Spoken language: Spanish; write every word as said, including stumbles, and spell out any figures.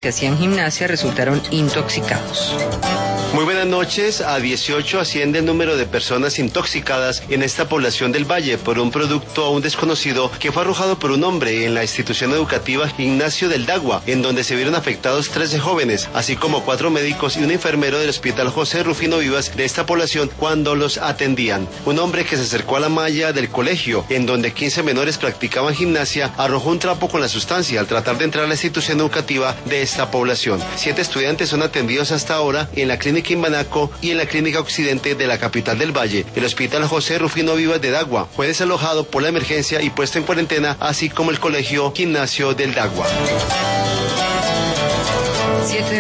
que hacían gimnasia resultaron intoxicados. Muy buenas noches. A dieciocho asciende el número de personas intoxicadas en esta población del Valle por un producto aún desconocido que fue arrojado por un hombre en la institución educativa Ignacio del Dagua, en donde se vieron afectados trece jóvenes, así como cuatro médicos y un enfermero del hospital José Rufino Vivas de esta población cuando los atendían. Un hombre que se acercó a la malla del colegio, en donde quince menores practicaban gimnasia, arrojó un trapo con la sustancia al tratar de entrar a la institución educativa de esta población. Siete estudiantes son atendidos hasta ahora en la clínica Imbanaco y en la clínica Occidente de la capital del Valle. El hospital José Rufino Vivas de Dagua fue desalojado por la emergencia y puesto en cuarentena, así como el colegio Gimnasio del Dagua.